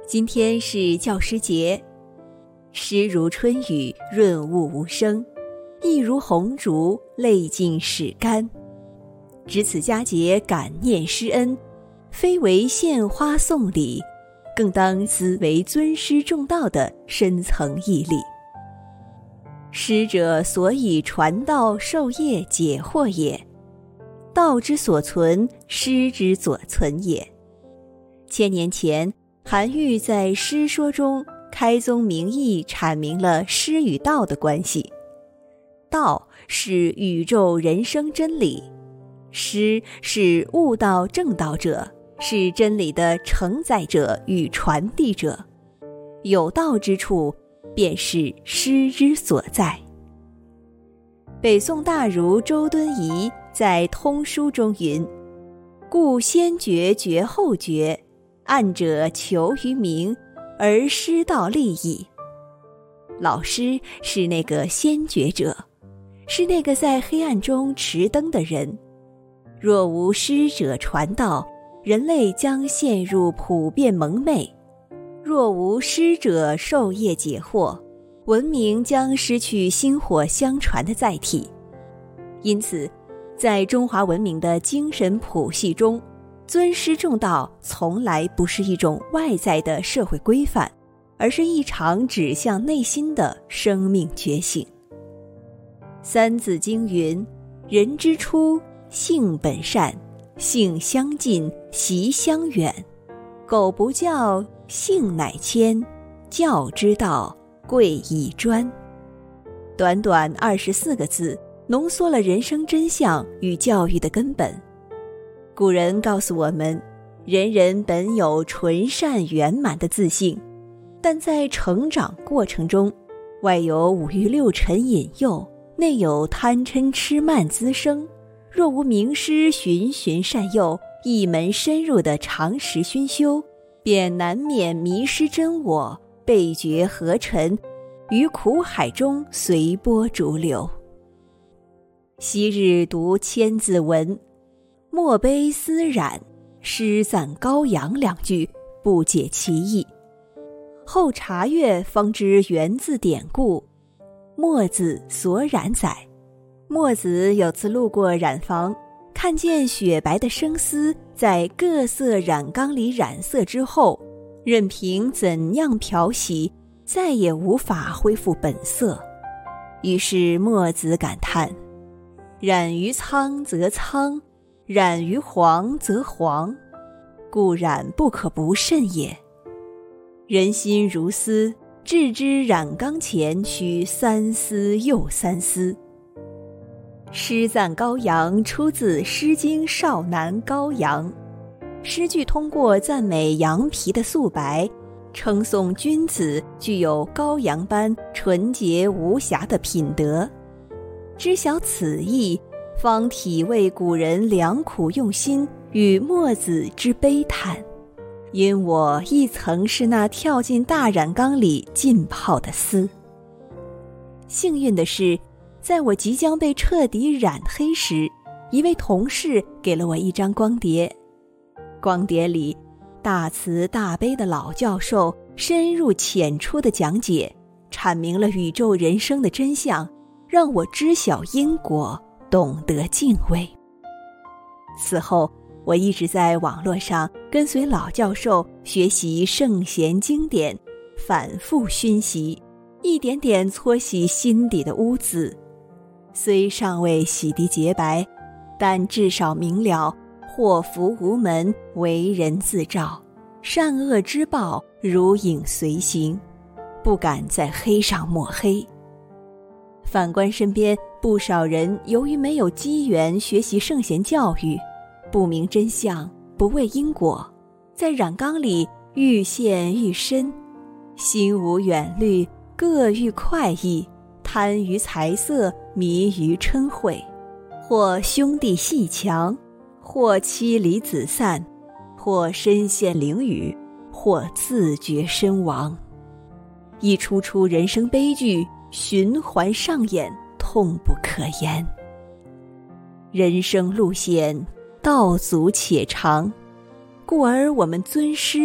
今天是教师节，诗如春雨，润物无声；意如红烛，泪尽始干。值此佳节，感念师恩，非为献花送礼，更当思为尊师重道的深层义理。师者，所以传道授业解惑也。道之所存，师之所存也。千年前，韩愈在《师说》中开宗明义阐明了师与道的关系。道是宇宙人生真理，师是悟道正道者，是真理的承载者与传递者。有道之处，便是师之所在。北宋大儒周敦颐在《通书》中云：故先觉绝后觉，暗者求于明，而师道利矣。老师是那个先觉者，是那个在黑暗中持灯的人。若无师者传道，人类将陷入普遍蒙昧；若无师者授业解惑，文明将失去薪火相传的载体。因此，在中华文明的精神谱系中，尊师重道从来不是一种外在的社会规范，而是一场指向内心的生命觉醒。三字经云：人之初，性本善，性相近，习相远。苟不教，性乃迁，教之道，贵以专。短短24个字，浓缩了人生真相与教育的根本。古人告诉我们，人人本有纯善圆满的自性，但在成长过程中，外有五欲六尘引诱，内有贪嗔痴慢滋生。若无名师循循善诱，一门深入的常识熏修，便难免迷失真我，背绝河沉，于苦海中随波逐流。昔日读千字文，墨碑思染，诗赞高阳两句，不解其意。后查阅方知源自典故，墨子所染载。墨子有次路过染坊，看见雪白的生丝在各色染缸里染色之后，任凭怎样漂洗，再也无法恢复本色。于是墨子感叹：染于苍则苍，染于黄则黄，故染不可不慎也。人心如丝，置之染缸前，须三思又三思。诗赞高阳出自《诗经·少南·高阳》，诗句通过赞美羊皮的素白，称颂君子具有高阳般纯洁无瑕的品德。知晓此意，方体味古人良苦用心与墨子之悲叹。因我亦曾是那跳进大染缸里浸泡的丝。幸运的是，在我即将被彻底染黑时，一位同事给了我一张光碟。光碟里，大慈大悲的老教授深入浅出的讲解，阐明了宇宙人生的真相，让我知晓因果，懂得敬畏。此后，我一直在网络上跟随老教授学习圣贤经典，反复熏习，一点点搓洗心底的污渍。虽尚未洗涤洁白，但至少明了祸福无门，为人自照，善恶之报如影随形，不敢在黑上抹黑。反观身边不少人，由于没有机缘学习圣贤教育，不明真相，不畏因果，在染缸里愈陷愈深，心无远虑，各欲快意，贪于财色，迷于嗔恚，或兄弟阋墙，或妻离子散，或身陷囹圄，或自绝身亡。一出出人生悲剧循环上演，痛不可言。人生路险，道阻且长，故而我们尊师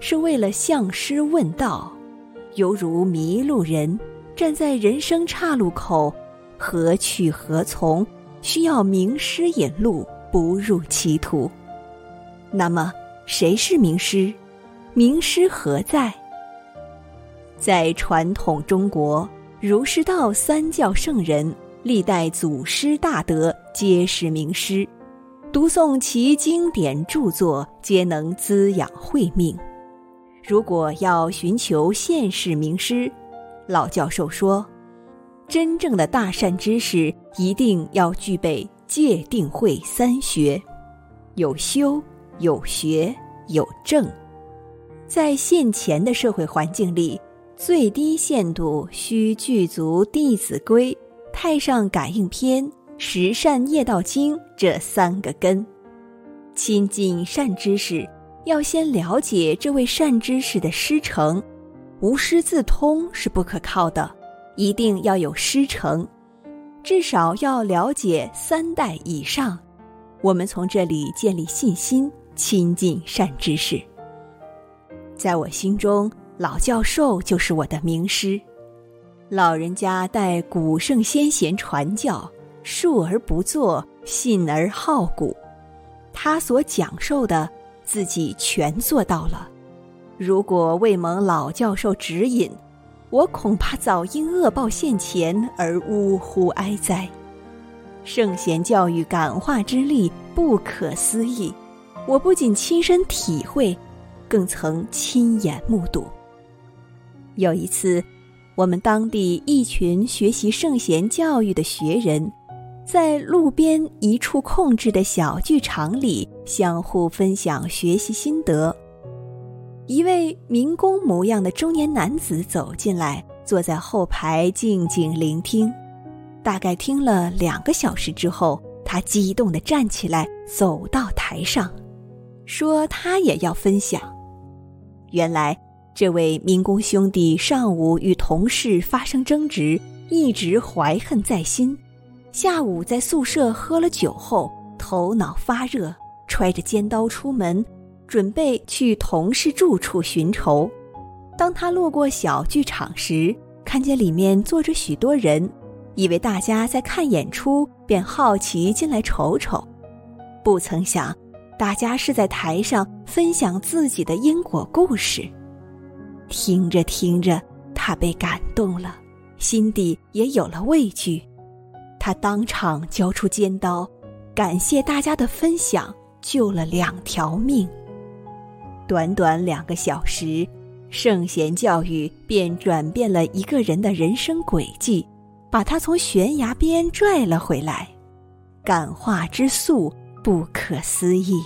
是为了向师问道，犹如迷路人站在人生岔路口，何去何从，需要名师引路，不入歧途。那么谁是名师？名师何在？在传统中国，儒释道三教圣人，历代祖师大德皆是名师，读诵其经典著作，皆能滋养慧命。如果要寻求现世名师，老教授说，真正的大善知识一定要具备戒定慧三学，有修，有学，有证。在现前的社会环境里，最低限度需具足《弟子规》、《太上感应篇》、《十善业道经》这3个根。亲近善知识，要先了解这位善知识的师承，无师自通是不可靠的，一定要有师承，至少要了解3代以上。我们从这里建立信心，亲近善知识。在我心中，老教授就是我的名师。老人家代古圣先贤传教，述而不作，信而好古。他所讲授的，自己全做到了。如果未蒙老教授指引，我恐怕早因恶报现前而呜呼哀哉。圣贤教育感化之力不可思议，我不仅亲身体会，更曾亲眼目睹。有一次，我们当地一群学习圣贤教育的学人，在路边一处空置的小剧场里相互分享学习心得。一位民工模样的中年男子走进来，坐在后排静静聆听。大概听了2个小时之后，他激动地站起来，走到台上，说他也要分享。原来这位民工兄弟上午与同事发生争执，一直怀恨在心，下午在宿舍喝了酒后，头脑发热，揣着尖刀出门，准备去同事住处寻仇。当他路过小剧场时，看见里面坐着许多人，以为大家在看演出，便好奇进来瞅瞅。不曾想，大家是在台上分享自己的因果故事。听着听着，他被感动了，心底也有了畏惧。他当场交出尖刀，感谢大家的分享，救了2条命。短短2个小时，圣贤教育便转变了一个人的人生轨迹，把他从悬崖边拽了回来，感化之速不可思议。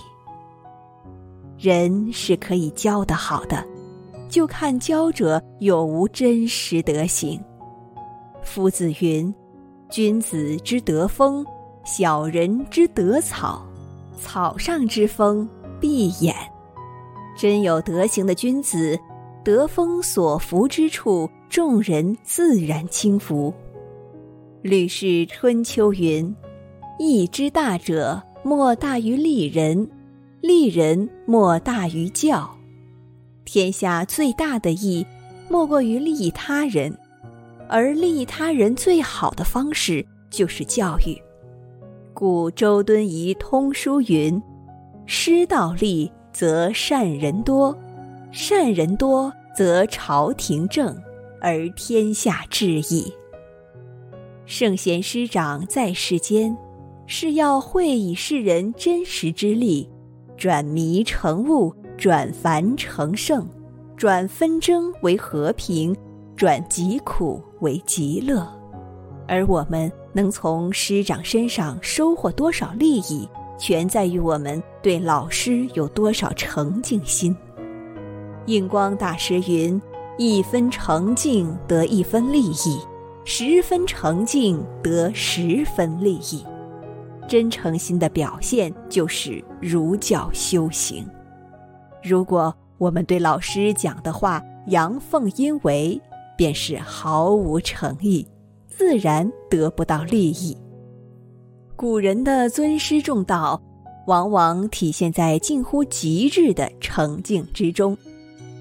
人是可以教得好的，就看教者有无真实德行。夫子云，君子之德风，小人之德草，草上之风必偃。真有德行的君子，德风所服之处，众人自然轻服。吕氏春秋云，义之大者，莫大于利人，利人莫大于教。天下最大的义，莫过于利益他人，而利益他人最好的方式就是教育。故周敦颐通书云，师道立则善人多，善人多则朝廷正，而天下治矣。圣贤师长在世间，是要会以世人真实之力，转迷成悟，转凡成圣，转纷争为和平，转疾苦为极乐。而我们能从师长身上收获多少利益，全在于我们对老师有多少诚敬心。印光大师云，1分诚敬得1分利益，10分诚敬得10分利益。真诚心的表现就是儒教修行。如果我们对老师讲的话阳奉阴违，便是毫无诚意，自然得不到利益。古人的尊师重道，往往体现在近乎极致的诚敬之中。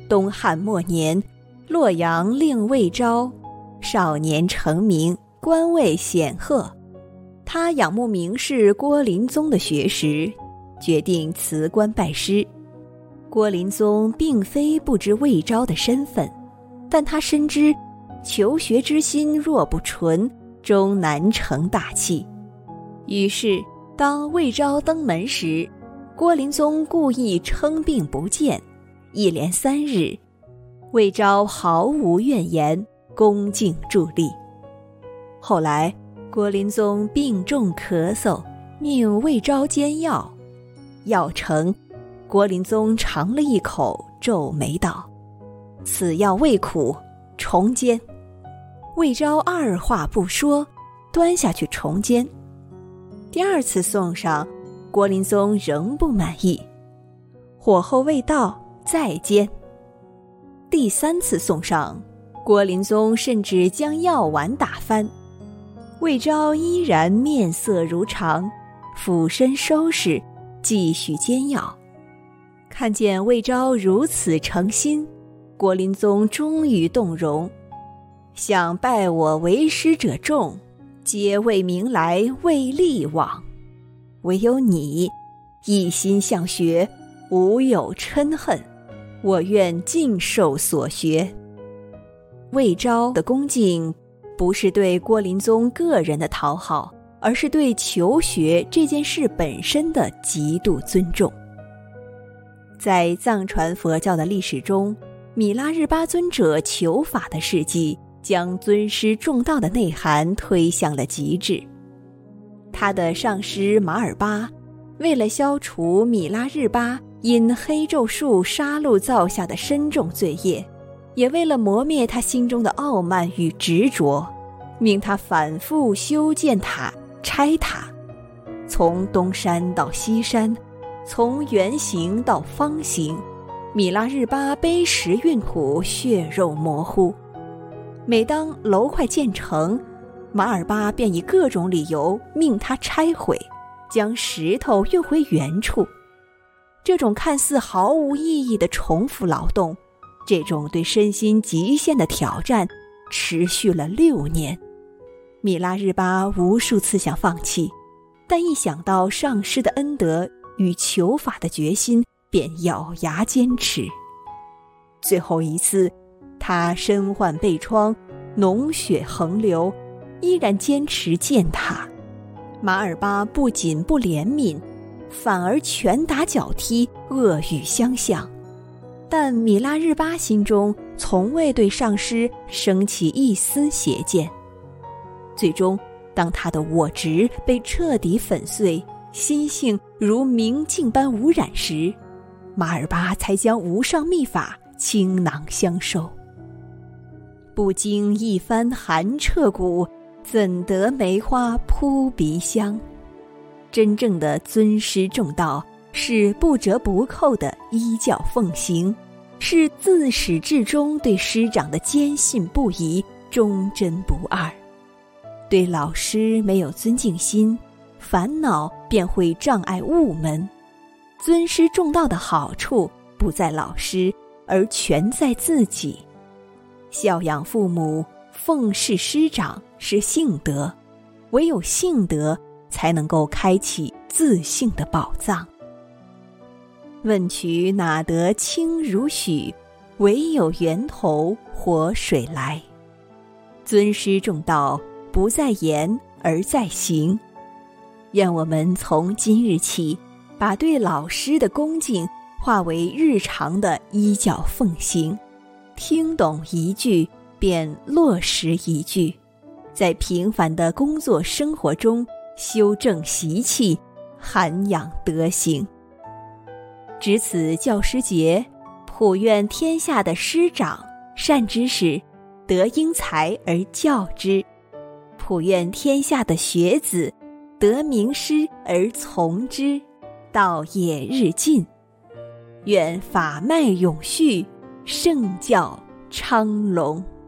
东汉末年，洛阳令魏昭少年成名，官位显赫。他仰慕名士郭林宗的学识，决定辞官拜师。郭林宗并非不知魏昭的身份，但他深知求学之心若不纯，终难成大器。于是当魏昭登门时，郭林宗故意称病不见，一连3日，魏昭毫无怨言，恭敬伫立。后来郭林宗病重咳嗽，命魏昭煎药，药成，郭林宗尝了一口，皱眉道：“此药味苦，重煎。”魏昭二话不说，端下去重煎。第2次送上，郭林宗仍不满意，火候未到，再煎。第3次送上，郭林宗甚至将药碗打翻。魏昭依然面色如常，俯身收拾，继续煎药。看见魏昭如此诚心，郭林宗终于动容。想拜我为师者众，皆为名来，为利往。唯有你一心向学，无有嗔恨，我愿尽受所学。魏昭的恭敬不是对郭林宗个人的讨好，而是对求学这件事本身的极度尊重。在藏传佛教的历史中，米拉日巴尊者求法的事迹将尊师重道的内涵推向了极致。他的上师马尔巴为了消除米拉日巴因黑咒术杀戮造下的深重罪业，也为了磨灭他心中的傲慢与执着，命他反复修建塔、拆塔，从东山到西山，从圆形到方形，米拉日巴背时运苦，血肉模糊。每当楼快建成，马尔巴便以各种理由命他拆毁，将石头运回原处。这种看似毫无意义的重复劳动，这种对身心极限的挑战，持续了6年。米拉日巴无数次想放弃，但一想到上师的恩德与求法的决心，便咬牙坚持。最后一次，他身患背疮，脓血横流，依然坚持建塔。马尔巴不仅不怜悯，反而拳打脚踢，恶语相向。但米拉日巴心中从未对上师升起一丝邪见。最终，当他的我执被彻底粉碎，心性如明镜般无染时，马尔巴才将无上秘法倾囊相授。不经一番寒彻骨，怎得梅花扑鼻香？真正的尊师重道，是不折不扣的依教奉行，是自始至终对师长的坚信不疑，忠贞不二。对老师没有尊敬心，烦恼便会障碍悟门。尊师重道的好处不在老师，而全在自己。孝养父母，奉事师长是性德，唯有性德才能够开启自信的宝藏。问渠哪得清如许，唯有源头活水来。尊师重道不在言而在行。愿我们从今日起，把对老师的恭敬化为日常的依教奉行，听懂一句便落实一句，在平凡的工作生活中修正习气，涵养德行。值此教师节，普愿天下的师长善知识得英才而教之，普愿天下的学子得名师而从之，道业日进。愿法脉永续，圣教昌隆。